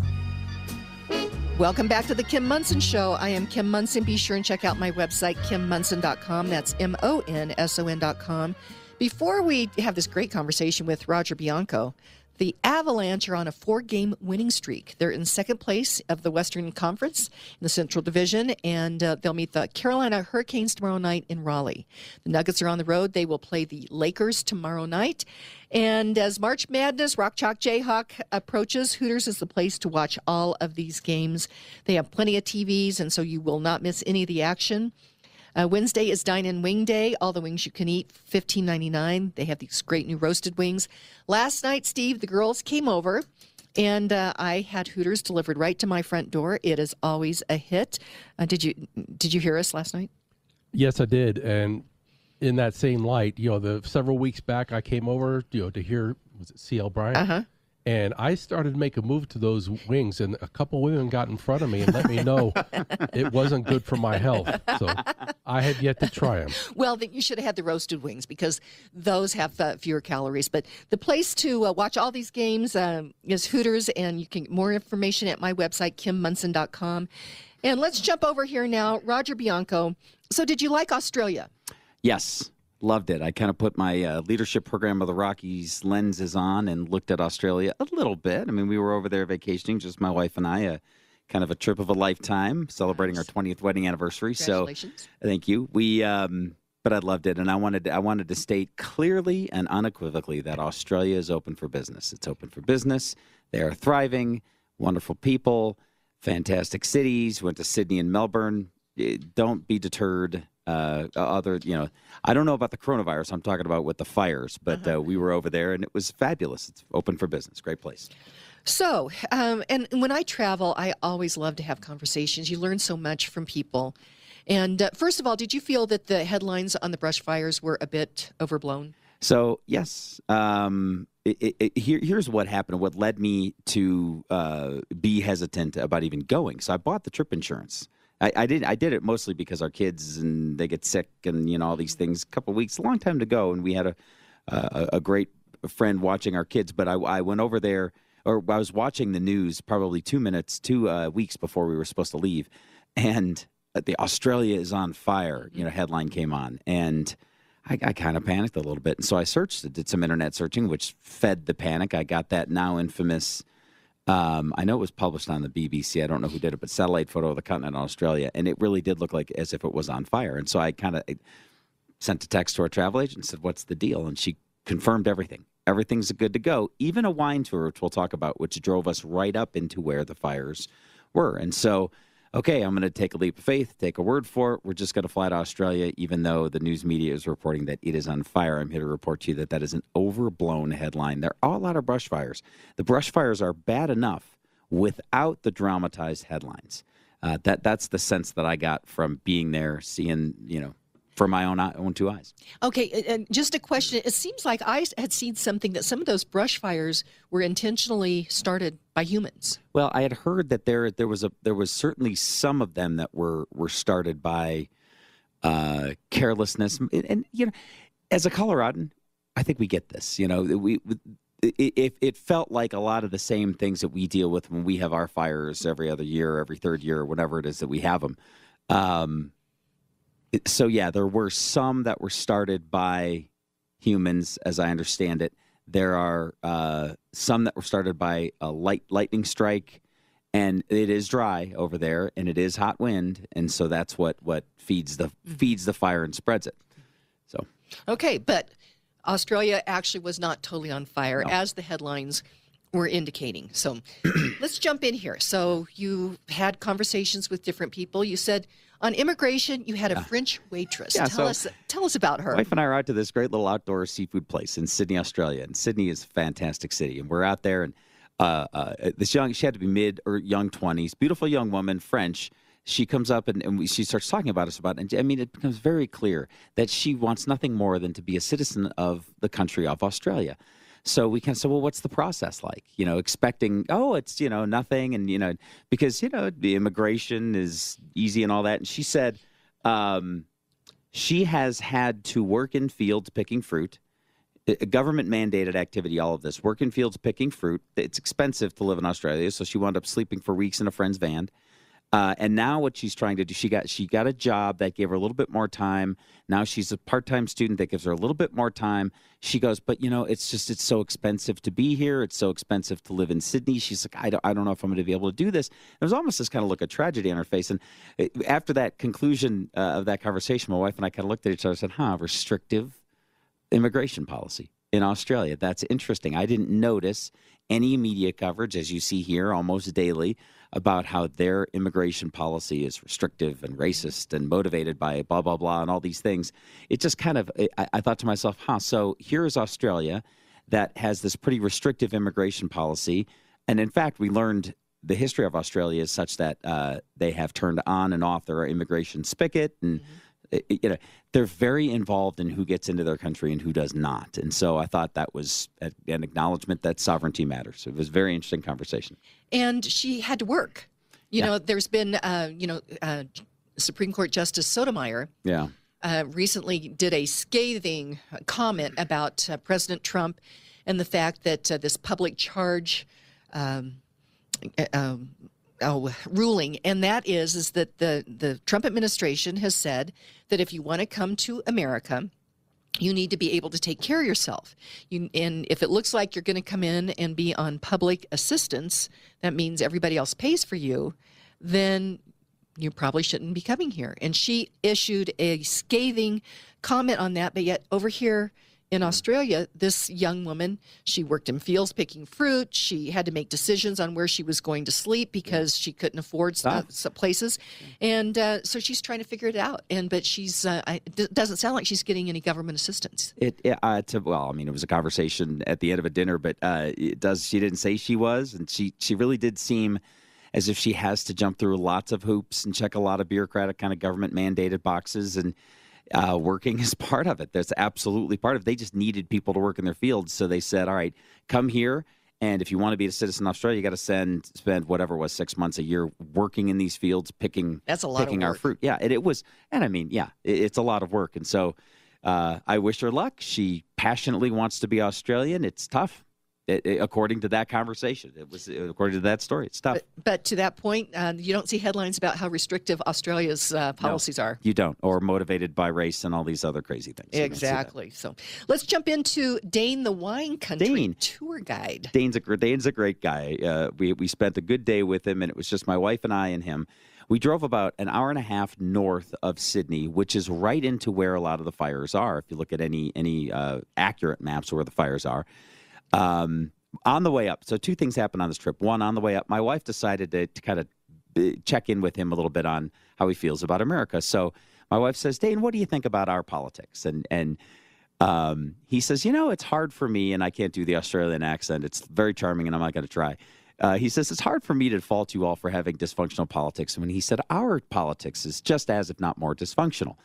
Welcome back to the Kim Munson Show. I am Kim Munson. Be sure and check out my website, kim munson dot com. That's M O N S O N dot com. Before we have this great conversation with Roger Bianco, the Avalanche are on a four-game winning streak. They're in second place of the Western Conference in the Central Division, and uh, they'll meet the Carolina Hurricanes tomorrow night in Raleigh. The Nuggets are on the road. They will play the Lakers tomorrow night. And as March Madness, Rock Chalk Jayhawk approaches, Hooters is the place to watch all of these games. They have plenty of T Vs, and so you will not miss any of the action. Uh, Wednesday is Dine and Wing Day. All the wings you can eat, fifteen ninety-nine. They have these great new roasted wings. Last night, Steve, the girls came over, and uh, I had Hooters delivered right to my front door. It is always a hit. Uh, did you did you hear us last night? Yes, I did. And in that same light, you know, the several weeks back, I came over, you know, to hear, was it C L Bryant? Uh-huh. And I started to make a move to those wings, and a couple women got in front of me and let me know it wasn't good for my health. So I had yet to try them. Well, then you should have had the roasted wings because those have uh, fewer calories. But the place to uh, watch all these games um, is Hooters, and you can get more information at my website, kim munson dot com. And let's jump over here now. Roger Bianco. So did you like Australia? Yes. Loved it. I kind of put my uh, Leadership Program of the Rockies lenses on and looked at Australia a little bit. I mean, we were over there vacationing, just my wife and I, uh, kind of a trip of a lifetime, celebrating nice. Our twentieth wedding anniversary. Congratulations. So, thank you. We, um, but I loved it, and I wanted to, I wanted to state clearly and unequivocally that Australia is open for business. It's open for business. They are thriving, wonderful people, fantastic cities. Went to Sydney and Melbourne. Don't be deterred. Uh, other, you know, I don't know about the coronavirus. I'm talking about with the fires, but uh-huh. uh, we were over there and it was fabulous. It's open for business. Great place. So, um, and when I travel, I always love to have conversations. You learn so much from people. And uh, first of all, did you feel that the headlines on the brush fires were a bit overblown? So, yes. Um, it, it, it, here, here's what happened, what led me to uh, be hesitant about even going. So I bought the trip insurance. I, I did I did it mostly because our kids and they get sick and, you know, all these things. A couple of weeks, a long time to go, and we had a a, a great friend watching our kids. But I, I went over there, or I was watching the news probably two minutes, two uh, weeks before we were supposed to leave, and the Australia is on fire, you know, headline came on, and I, I kind of panicked a little bit. And so I searched, did some internet searching, which fed the panic. I got that now infamous. Um, I know it was published on the B B C. I don't know who did it, but satellite photo of the continent of Australia. And it really did look like as if it was on fire. And so I kind of sent a text to our travel agent and said, what's the deal? And she confirmed everything. Everything's good to go. Even a wine tour, which we'll talk about, which drove us right up into where the fires were. And so, okay, I'm going to take a leap of faith, take a word for it. We're just going to fly to Australia, even though the news media is reporting that it is on fire. I'm here to report to you that that is an overblown headline. There are a lot of brush fires. The brush fires are bad enough without the dramatized headlines. Uh, that that's the sense that I got from being there, seeing, you know, for my own own two eyes. Okay, and- and just a question. It seems like I had seen something that some of those brush fires were intentionally started by humans. Well, I had heard that there there was a there was certainly some of them that were were started by uh, carelessness, and, and you know, as a Coloradan, I think we get this. You know, we. It, it, it felt like a lot of the same things that we deal with when we have our fires every other year, every third year, whatever it is that we have them. Um, it- so, yeah, there were some that were started by humans, as I understand it. There are uh, some that were started by a light lightning strike, and it is dry over there, and it is hot wind, and so that's what, what feeds the feeds the fire and spreads it. So, Okay, but Australia actually was not totally on fire, No. as the headlines were indicating. So let's jump in here. So you had conversations with different people. You said on immigration, you had a French waitress. Yeah, tell so- us, tell us about her. My wife and I are out to this great little outdoor seafood place in Sydney, Australia. And Sydney is a fantastic city. And we're out there, and uh, uh, this young, she had to be mid or young twenties, beautiful young woman, French. She comes up and, and we, she starts talking about us about it. And I mean, it becomes very clear that she wants nothing more than to be a citizen of the country of Australia. So we can say, well, what's the process like? You know, expecting, oh, it's, you know, nothing. And, you know, because, you know, the immigration is easy and all that. And she said um, she has had to work in fields picking fruit, a government mandated activity, all of this, work in fields picking fruit. It's expensive to live in Australia. So she wound up sleeping for weeks in a friend's van. Uh, and now what she's trying to do, she got she got a job that gave her a little bit more time. Now she's a part-time student that gives her a little bit more time. She goes, but, you know, it's just it's so expensive to be here. It's so expensive to live in Sydney. She's like, I don't, I don't know if I'm going to be able to do this. There was almost this kind of look of tragedy on her face. And uh, after that conclusion uh, of that conversation, my wife and I kind of looked at each other and said, huh, restrictive immigration policy in Australia. That's interesting. I didn't notice any media coverage, as you see here almost daily, about how their immigration policy is restrictive and racist and motivated by blah, blah, blah, and all these things. It just kind of, I, I thought to myself, huh, so here is Australia that has this pretty restrictive immigration policy. And in fact, we learned the history of Australia is such that uh, they have turned on and off their immigration spigot, and it- you know, they're very involved in who gets into their country and who does not. And so I thought that was a- an acknowledgement that sovereignty matters. It was a very interesting conversation. And she had to work. You Yeah. know, there's been, uh, you know, uh, Supreme Court Justice Sotomayor Yeah. uh, recently did a scathing comment about uh, President Trump and the fact that uh, this public charge um, uh, um, oh, ruling, and that is is that the the Trump administration has said that if you want to come to America, you need to be able to take care of yourself. You, and if it looks like you're going to come in and be on public assistance, that means everybody else pays for you, then you probably shouldn't be coming here. And she issued a scathing comment on that. But yet over here in Australia, this young woman, she worked in fields picking fruit. She had to make decisions on where she was going to sleep because she couldn't afford uh, some places. And uh, so she's trying to figure it out. And but she's uh, I, it doesn't sound like she's getting any government assistance. It, it uh, to, well, I mean, it was a conversation at the end of a dinner, but uh, it does. She didn't say she was, and she she really did seem as if she has to jump through lots of hoops and check a lot of bureaucratic kind of government mandated boxes, and uh, working is part of it. That's absolutely part of it. They just needed people to work in their fields, so they said, "All right, come here." And if you want to be a citizen of Australia, you got to send spend whatever it was six months a year working in these fields, picking That's a lot of picking our work. fruit. Yeah, and it was, and I mean, yeah, it, it's a lot of work. And so uh, I wish her luck. She passionately wants to be Australian. It's tough, it, it- according to that conversation. It was according to that story. It's tough. But, but to that point, uh, you don't see headlines about how restrictive Australia's uh, policies are. You don't, or motivated by race and all these other crazy things. You don't see that. Exactly. So let's jump into Dane the Wine Country Dane. tour guide. Dane's a gr- Dane's a great guy. Uh, we we spent a good day with him, and it was just my wife and I and him. We drove about an hour and a half north of Sydney, which is right into where a lot of the fires are. If you look at any any uh, accurate maps of where the fires are, um, on the way up. So two things happened on this trip. One, on the way up, my wife decided to, to kind of check in with him a little bit on how he feels about America. So my wife says, "Dane, what do you think about our politics?" And and um, he says, "You know, it's hard for me, and I can't do the Australian accent. It's very charming, and I'm not going to try." Uh, he says, "It's hard for me to fault you all for having dysfunctional politics." And when he said, "Our politics is just as, if not more, dysfunctional."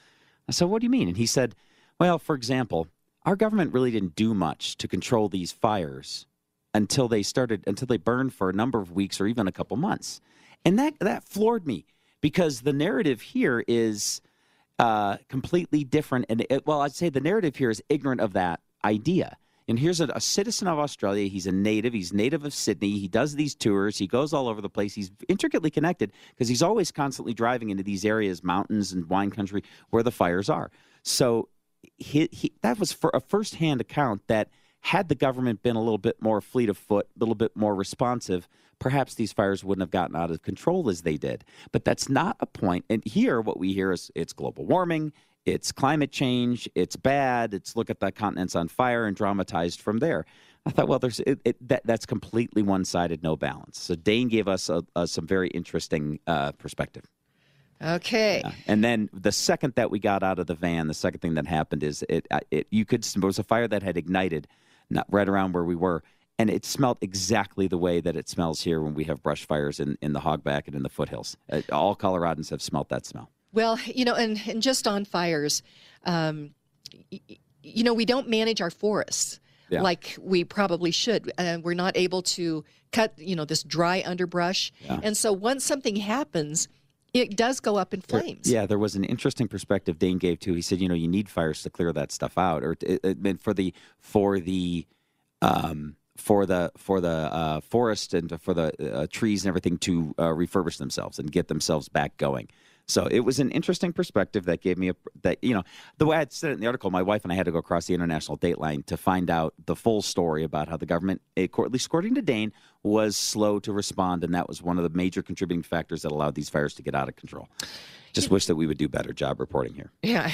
I said, what do you mean? And he said, well, for example, our government really didn't do much to control these fires until they started, until they burned for a number of weeks or even a couple months. And that, that floored me because the narrative here is uh, completely different. And, it, well, I'd say the narrative here is ignorant of that idea. And here's a, a citizen of Australia. He's a native. He's native of Sydney. He does these tours. He goes all over the place. He's intricately connected because he's always constantly driving into these areas, mountains and wine country, where the fires are. So he, he, that was for a firsthand account that had the government been a little bit more fleet of foot, a little bit more responsive, perhaps these fires wouldn't have gotten out of control as they did. But that's not a point. And here what we hear is it's global warming. It's climate change. It's bad. It's look at the continent's on fire and dramatized from there. I thought, well, there's it, it, that that's completely one-sided, no balance. So Dane gave us a, a, some very interesting uh, perspective. Okay. Yeah. And then the second that we got out of the van, the second thing that happened is it it you could it was a fire that had ignited, not right around where we were, and it smelled exactly the way that it smells here when we have brush fires in in the hogback and in the foothills. Uh, all Coloradans have smelt that smell. Well, you know, and, and just on fires, um, y- you know, we don't manage our forests yeah. like we probably should. Uh, we're not able to cut, you know, this dry underbrush. Yeah. And so once something happens, it does go up in flames. There, yeah, there was an interesting perspective Dane gave too. He said, you know, you need fires to clear that stuff out, or it, it, for the for the um, for the for the uh, forest and for the uh, trees and everything to uh, refurbish themselves and get themselves back going. So it was an interesting perspective that gave me a, that, you know, the way I said it in the article, my wife and I had to go across the international date line to find out the full story about how the government, at least according to Dane, was slow to respond. And that was one of the major contributing factors that allowed these fires to get out of control. Just wish that we would do a better job reporting here. Yeah.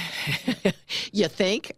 You think?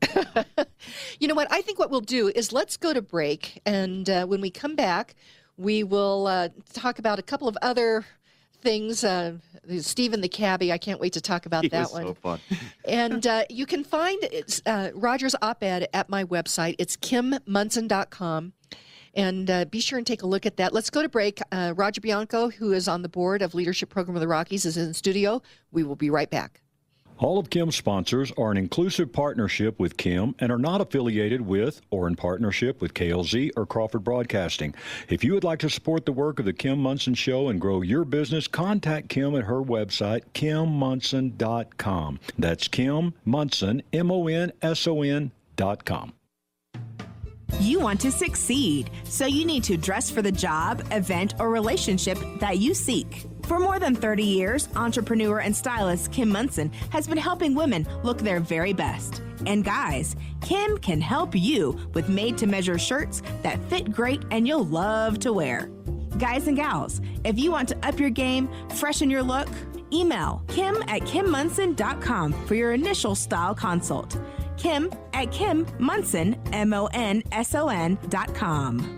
You know what? I think what we'll do is let's go to break. And uh, when we come back, we will uh, talk about a couple of other things. Uh, Stephen the cabbie, I can't wait to talk about he that was one. So fun. And uh, you can find uh, Roger's op-ed at my website. It's kim munson dot com. And uh, be sure and take a look at that. Let's go to break. Uh, Roger Bianco, who is on the board of Leadership Program of the Rockies, is in the studio. We will be right back. All of Kim's sponsors are an inclusive partnership with Kim and are not affiliated with or in partnership with K L Z or Crawford Broadcasting. If you would like to support the work of the Kim Munson Show and grow your business, contact Kim at her website, kim munson dot com. That's Kim Munson, M O N S O N dot com. You want to succeed, so you need to dress for the job, event, or relationship that you seek. For more than thirty years, entrepreneur and stylist Kim Munson has been helping women look their very best. And guys, Kim can help you with made-to-measure shirts that fit great and you'll love to wear. Guys and gals, if you want to up your game, freshen your look, email kim at kim munson dot com for your initial style consult. Kim at Kim Munson, M O N S O N dot com.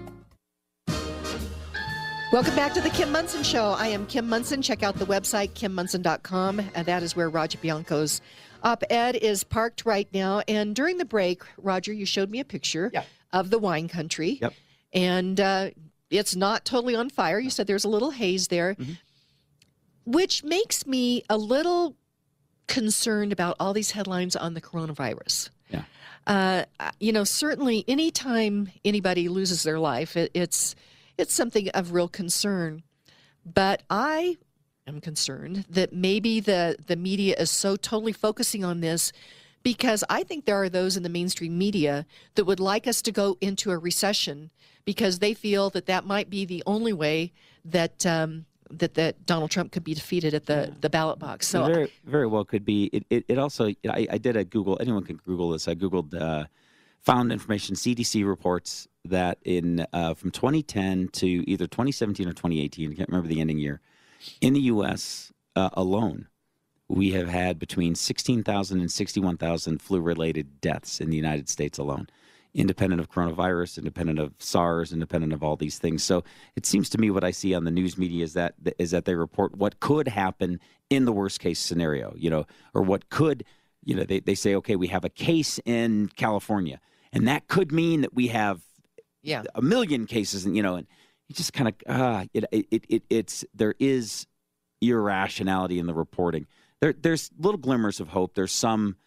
Welcome back to the Kim Munson Show. I am Kim Munson. Check out the website, kim munson dot com, and that is where Roger Bianco's op-ed is parked right now. And during the break, Roger, you showed me a picture yep. of the wine country. Yep. And uh, it's not totally on fire. You said there's a little haze there, mm-hmm. which makes me a little concerned about all these headlines on the coronavirus. Yeah. Uh, you know, certainly anytime anybody loses their life, it, it's it's something of real concern. But I am concerned that maybe the, the media is so totally focusing on this because I think there are those in the mainstream media that would like us to go into a recession because they feel that that might be the only way that um, that, that Donald Trump could be defeated at the, the ballot box. So very, very well could be. It, it, it also, I, I did a Google, anyone can Google this. I Googled, uh, found information, C D C reports that in uh, from twenty ten to either twenty seventeen or twenty eighteen, I can't remember the ending year, in the U S uh, alone, we have had between sixteen thousand and sixty-one thousand flu-related deaths in the United States alone, independent of coronavirus, independent of SARS, independent of all these things. So it seems to me what I see on the news media is that is that they report what could happen in the worst case scenario, you know, or what could, you know, they, they say, okay, we have a case in California, and that could mean that we have yeah. a million cases, and you know, and you just kind of ah, it, it it it's there is irrationality in the reporting. There there's little glimmers of hope. There's some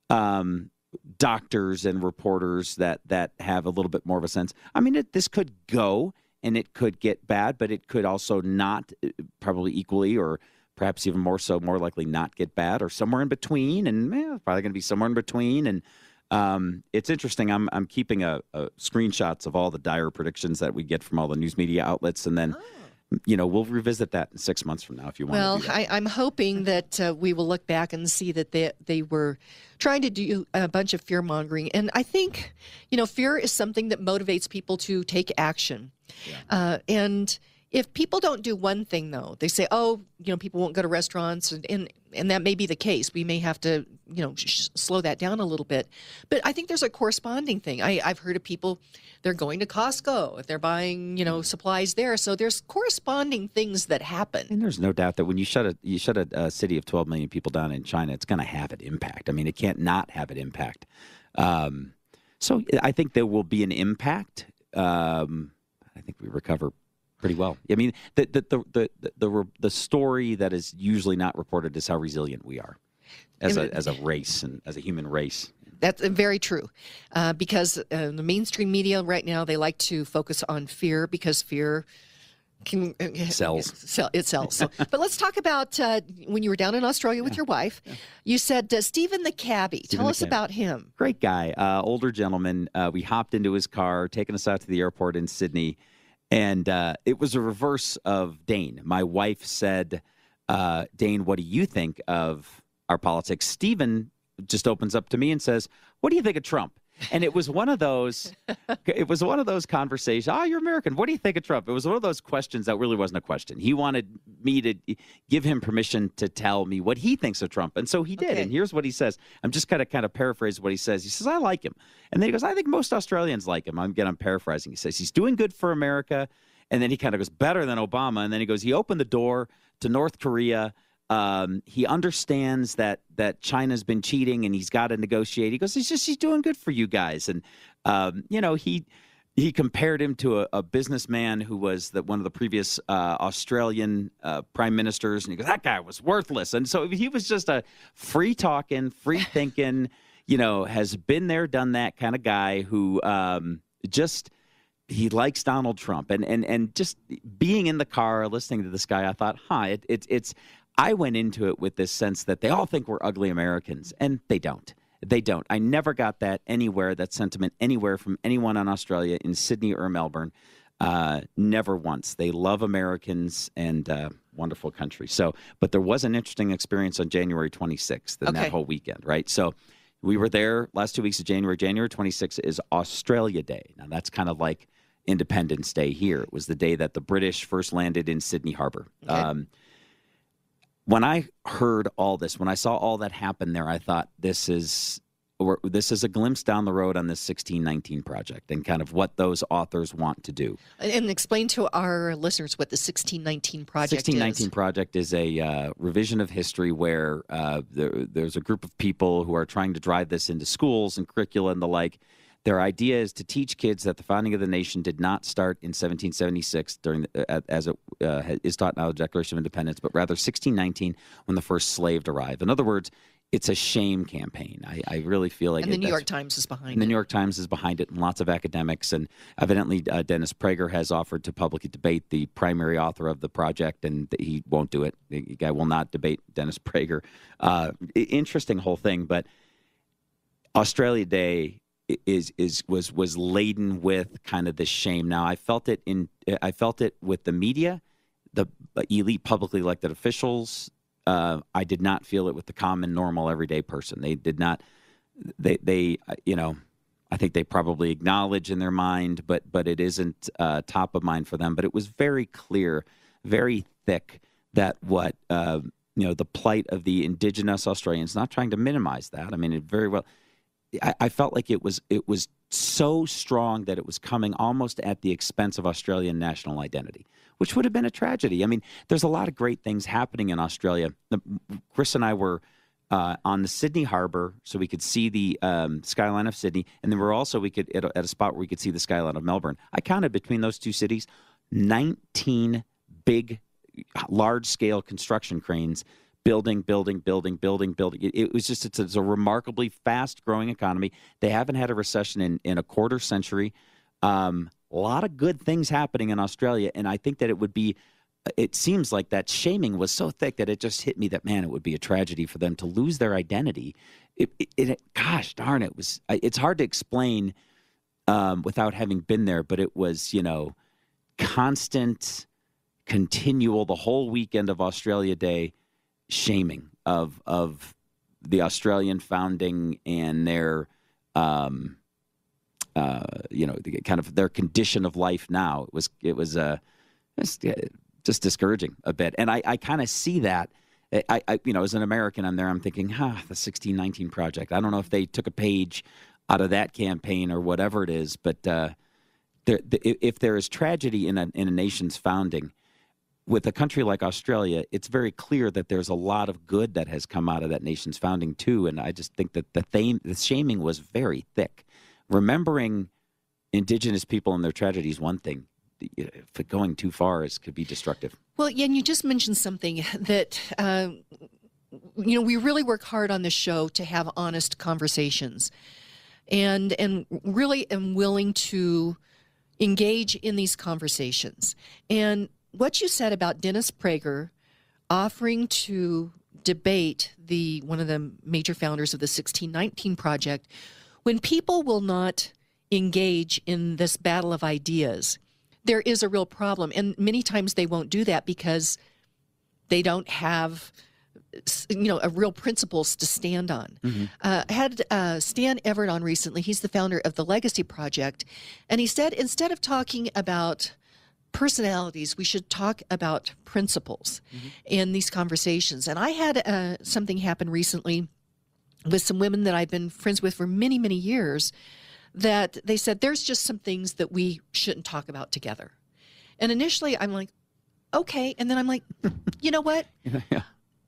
um, doctors and reporters that that have a little bit more of a sense. I mean, it, this could go and it could get bad, but it could also not, probably equally or perhaps even more so, more likely not get bad, or somewhere in between, and eh, probably going to be somewhere in between. And um, it's interesting. I'm I'm keeping a, a screenshots of all the dire predictions that we get from all the news media outlets, and then. Oh. You know, we'll revisit that in six months from now if you want well, to do that. Well, I'm hoping that uh, we will look back and see that they, they were trying to do a bunch of fear-mongering. And I think, you know, fear is something that motivates people to take action. Yeah. Uh, and if people don't do one thing, though, they say, oh, you know, people won't go to restaurants, and, and, and that may be the case. We may have to, you know, sh- slow that down a little bit. But I think there's a corresponding thing. I, I've heard of people, they're going to Costco if they're buying, you know, supplies there. So there's corresponding things that happen. And there's no doubt that when you shut a you shut a, a city of twelve million people down in China, it's going to have an impact. I mean, it can't not have an impact. Um, so I think there will be an impact. Um, I think we recover pretty well. I mean, the the the the the, the, the story that is usually not reported is how resilient we are as a as a race and as a human race. That's very true, uh, because uh, the mainstream media right now, they like to focus on fear because fear can uh, sells. Sell, it sells. So, but let's talk about uh, when you were down in Australia with yeah. your wife. Yeah. You said uh, Stephen the cabbie. Stephen Tell the us cabbie. about him. Great guy, uh, older gentleman. Uh, we hopped into his car, taking us out to the airport in Sydney, and uh, it was a reverse of Dane. My wife said, uh, Dane, what do you think of our politics? Stephen just opens up to me and says, what do you think of Trump? And it was one of those, it was one of those conversations. Oh, you're American. What do you think of Trump? It was one of those questions that really wasn't a question. He wanted me to give him permission to tell me what he thinks of Trump. And so he did. Okay. And here's what he says. I'm just kind of kind of paraphrasing what he says. He says, I like him. And then he goes, I think most Australians like him. I'm, again, I'm paraphrasing. He says, he's doing good for America. And then he kind of goes, better than Obama. And then he goes, he opened the door to North Korea. Um, he understands that that China's been cheating and he's got to negotiate. He goes, he's just he's doing good for you guys. And um, you know, he he compared him to a, a businessman who was the, one of the previous uh, Australian uh, prime ministers, and he goes, that guy was worthless. And so he was just a free talking, free thinking, you know, has been there, done that kind of guy who um, just. He likes Donald Trump, and and and just being in the car listening to this guy, I thought, huh, it, it, it's. I went into it with this sense that they all think we're ugly Americans, and they don't. They don't. I never got that anywhere, that sentiment anywhere from anyone in Australia, in Sydney or Melbourne. Uh, never once. They love Americans and uh, wonderful country. So, but there was an interesting experience on January twenty-sixth and okay. that whole weekend, right? So. We were there last two weeks of January. January twenty-sixth is Australia Day. Now, that's kind of like Independence Day here. It was the day that the British first landed in Sydney Harbor. Okay. Um, when I heard all this, when I saw all that happen there, I thought this is or this is a glimpse down the road on this sixteen nineteen project and kind of what those authors want to do. And explain to our listeners what the sixteen nineteen project is. sixteen nineteen project is a uh, revision of history where uh, there, there's a group of people who are trying to drive this into schools and curricula and the like. Their idea is to teach kids that the founding of the nation did not start in seventeen seventy-six, during the, as it uh, is taught now, the Declaration of Independence, but rather sixteen nineteen when the first slave arrived. In other words, it's a shame campaign. I, I really feel like and the it, New York Times is behind and it. The New York Times is behind it, and lots of academics. And evidently, uh, Dennis Prager has offered to publicly debate the primary author of the project, and he won't do it. The guy will not debate Dennis Prager. Uh, interesting whole thing, but Australia Day is is was was laden with kind of this shame. Now, I felt it in I felt it with the media, the elite publicly elected officials. Uh, I did not feel it with the common, normal, everyday person. They did not. They, they, you know, I think they probably acknowledge in their mind, but but it isn't uh, top of mind for them. But it was very clear, very thick that what uh, you know, the plight of the Indigenous Australians. Not trying to minimize that. I mean, it very well. I, I felt like it was it was so strong that it was coming almost at the expense of Australian national identity, which would have been a tragedy. I mean, there's a lot of great things happening in Australia. Chris and I were uh, on the Sydney Harbor, so we could see the um, skyline of Sydney, and then we're also we could at a, at a spot where we could see the skyline of Melbourne. I counted between those two cities, nineteen big, large-scale construction cranes building, building, building, building, building. It, it was just it's, it's a remarkably fast-growing economy. They haven't had a recession in, in a quarter century. Um, a lot of good things happening in Australia, and I think that it would be it seems like that shaming was so thick that it just hit me that, man, it would be a tragedy for them to lose their identity. It, it, it gosh darn, it was, it's hard to explain um, without having been there, but it was, you know, constant, continual, the whole weekend of Australia Day shaming of, of the Australian founding and their, um, uh, you know, the, kind of their condition of life now. It was, it was, uh, it's, just discouraging a bit. And I, I kind of see that. I, I, you know, as an American, I'm there, I'm thinking, ah, the sixteen nineteen Project. I don't know if they took a page out of that campaign or whatever it is, but uh, there, the, if there is tragedy in a, in a nation's founding, with a country like Australia, it's very clear that there's a lot of good that has come out of that nation's founding too. And I just think that the, thame, the shaming was very thick. Remembering Indigenous people and their tragedy is one thing. If going too far is could be destructive. Well, yeah, and you just mentioned something that, uh, you know, we really work hard on this show to have honest conversations, and and really am willing to engage in these conversations. And what you said about Dennis Prager offering to debate the one of the major founders of the sixteen nineteen Project, when people will not engage in this battle of ideas, there is a real problem. And many times they won't do that because they don't have, you know, a real principles to stand on. Mm-hmm. Uh, I had uh, Stan Everett on recently. He's the founder of the Legacy Project. And he said, instead of talking about personalities, we should talk about principles mm-hmm. in these conversations. And I had uh, something happen recently with some women that I've been friends with for many, many years, that they said, there's just some things that we shouldn't talk about together. And initially I'm like, okay. And then I'm like, you know what? Yeah.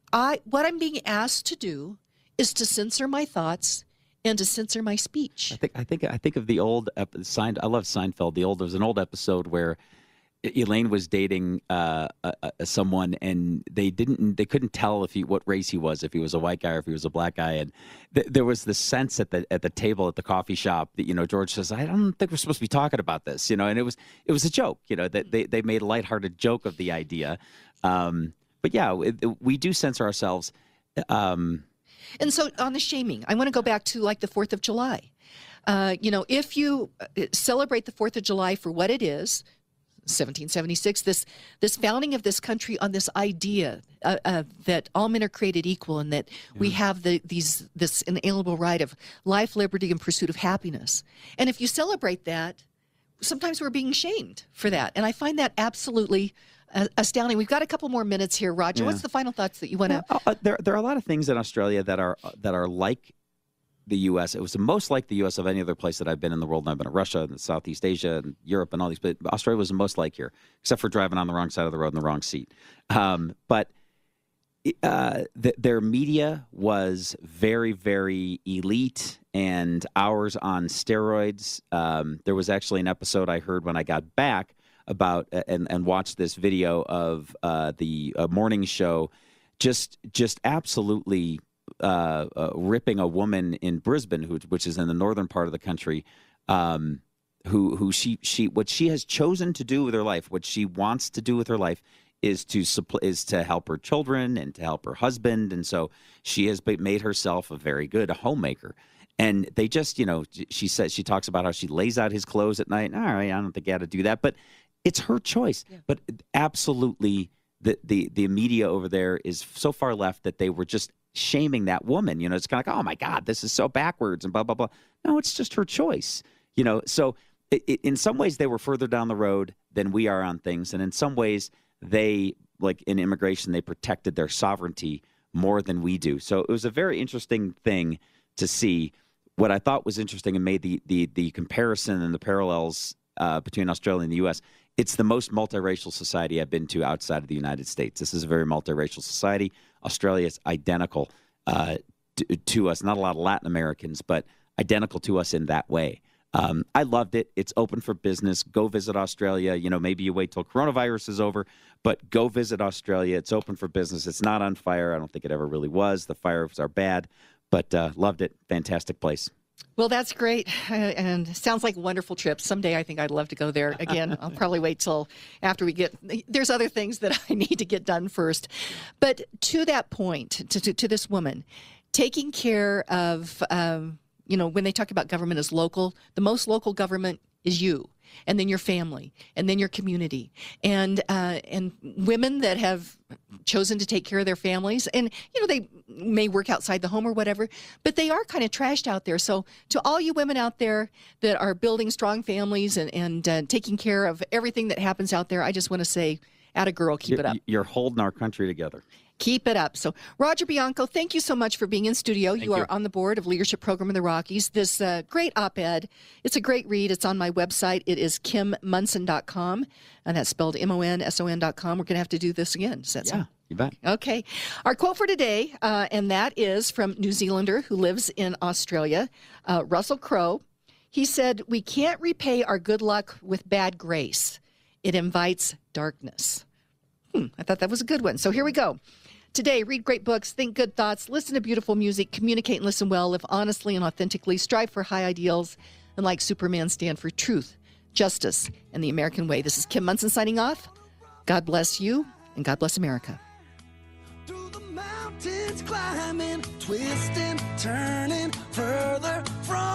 I what I'm being asked to do is to censor my thoughts and to censor my speech. I think I think I think of the old Sein, I love Seinfeld. The old there was an old episode where Elaine was dating uh, uh, someone, and they didn't, they couldn't tell if he, what race he was, if he was a white guy or if he was a black guy, and th- there was this sense at the at the table at the coffee shop that, you know, George says, I don't think we're supposed to be talking about this, you know, and it was it was a joke, you know, that they they made a lighthearted joke of the idea, um, but yeah, it, we do censor ourselves. Um, and so on the shaming, I want to go back to like the Fourth of July. Uh, you know, if you celebrate the Fourth of July for what it is, seventeen seventy-six, this this founding of this country on this idea uh, uh, that all men are created equal, and that yeah. we have the these this inalienable right of life, liberty, and pursuit of happiness. And if you celebrate that, sometimes we're being shamed for that. And I find that absolutely uh, astounding. We've got a couple more minutes here, Roger. Yeah. What's the final thoughts that you want to? Well, uh, there there are a lot of things in Australia that are that are like the U S. It was the most like the U S of any other place that I've been in the world. And I've been to Russia and Southeast Asia and Europe and all these, but Australia was the most like here, except for driving on the wrong side of the road in the wrong seat. Um, but uh, th- their media was very, very elite, and ours on steroids. Um, there was actually an episode I heard when I got back about and, and watched this video of uh, the uh, morning show, just just absolutely Uh, uh, ripping a woman in Brisbane, who, which is in the northern part of the country, um, who who she she what she has chosen to do with her life, what she wants to do with her life, is to suppl- is to help her children and to help her husband, and so she has made herself a very good homemaker. And they just, you know, she says she talks about how she lays out his clothes at night. All right, I don't think you had to do that, but it's her choice. Yeah. But absolutely, the the the media over there is so far left that they were just shaming that woman. You know, it's kind of like, oh my God, this is so backwards and blah, blah, blah. No, it's just her choice. You know, so it, it, in some ways they were further down the road than we are on things. And in some ways they, like in immigration, they protected their sovereignty more than we do. So it was a very interesting thing to see. What I thought was interesting and made the the, the comparison and the parallels uh, between Australia and the U S, it's the most multiracial society I've been to outside of the United States. This is a very multiracial society. Australia is identical uh, to, to us. Not a lot of Latin Americans, but identical to us in that way. Um, I loved it. It's open for business. Go visit Australia. You know, maybe you wait till coronavirus is over, but go visit Australia. It's open for business. It's not on fire. I don't think it ever really was. The fires are bad, but uh, loved it. Fantastic place. Well, that's great, uh, and sounds like a wonderful trip. Someday I think I'd love to go there again. I'll probably wait till after we get, there's other things that I need to get done first. But to that point, to, to, to this woman, taking care of, um, you know, when they talk about government as local, the most local government is you, and then your family, and then your community, and uh, and women that have chosen to take care of their families, and you know they may work outside the home or whatever, but they are kind of trashed out there. So to all you women out there that are building strong families and and uh, taking care of everything that happens out there, I just want to say, atta girl, keep you're, it up. You're holding our country together. Keep it up. So, Roger Bianco, thank you so much for being in studio. You, you are on the board of Leadership Program in the Rockies. This uh, great op-ed, it's a great read. It's on my website. It is kim monson dot com, and that's spelled M O N S O N dot com. We're going to have to do this again. Is that Yeah, so? you bet. Okay. Our quote for today, uh, and that is from New Zealander who lives in Australia, uh, Russell Crowe. He said, "We can't repay our good luck with bad grace. It invites darkness." Hmm, I thought that was a good one. So here we go. Today, read great books, think good thoughts, listen to beautiful music, communicate and listen well, live honestly and authentically, strive for high ideals, and like Superman, stand for truth, justice, and the American way. This is Kim Monson signing off. God bless you, and God bless America. Through the mountains climbing, twisting, turning, further from